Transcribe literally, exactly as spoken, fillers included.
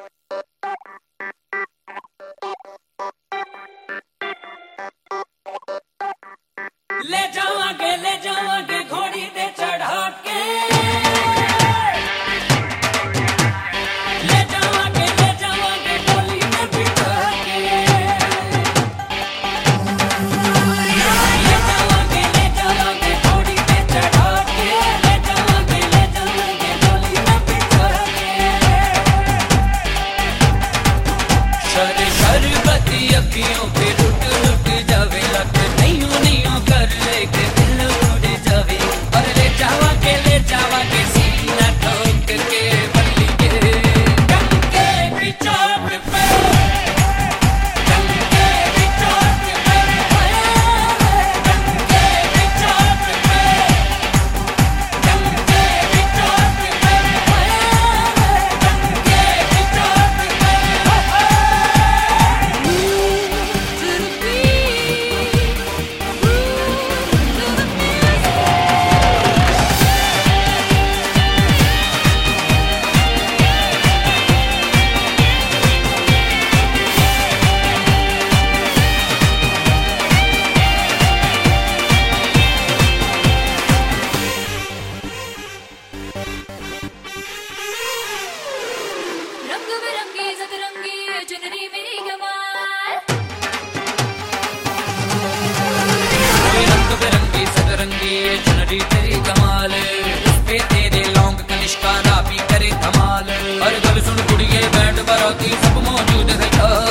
ले जावांगे ले जावांगे घोड़ी दे चढ़ा के, ले जावांगे ले जावांगे डोली में बिठा के, ले जावांगे ले जावांगे घोड़ी दे चढ़ा के, ले जावांगे ले जावांगे डोली में बिठा के। शर शरबती अखियों पे लुट लुट जावे लग नहीं नहीं कर लेके दिल उड़ जावे, और ले जावांगे ले जावांगे सीना ठोक के बल्ली के डंके की चोट पे, डंके की चोट पे, डंके की चोट पे, डंके की चोट पे, डंके की चोट पे। रंग बिरंगी सतरंगी चुनरी मेरी कमाल, रंग बिरंगी सतरंगी चुनरी तेरी कमाल, उस पे तेरे लौंग कनिष्का राबी करे धमाल। हर गल सुन कुड़िए बैंड बाराती सब मौजूद है।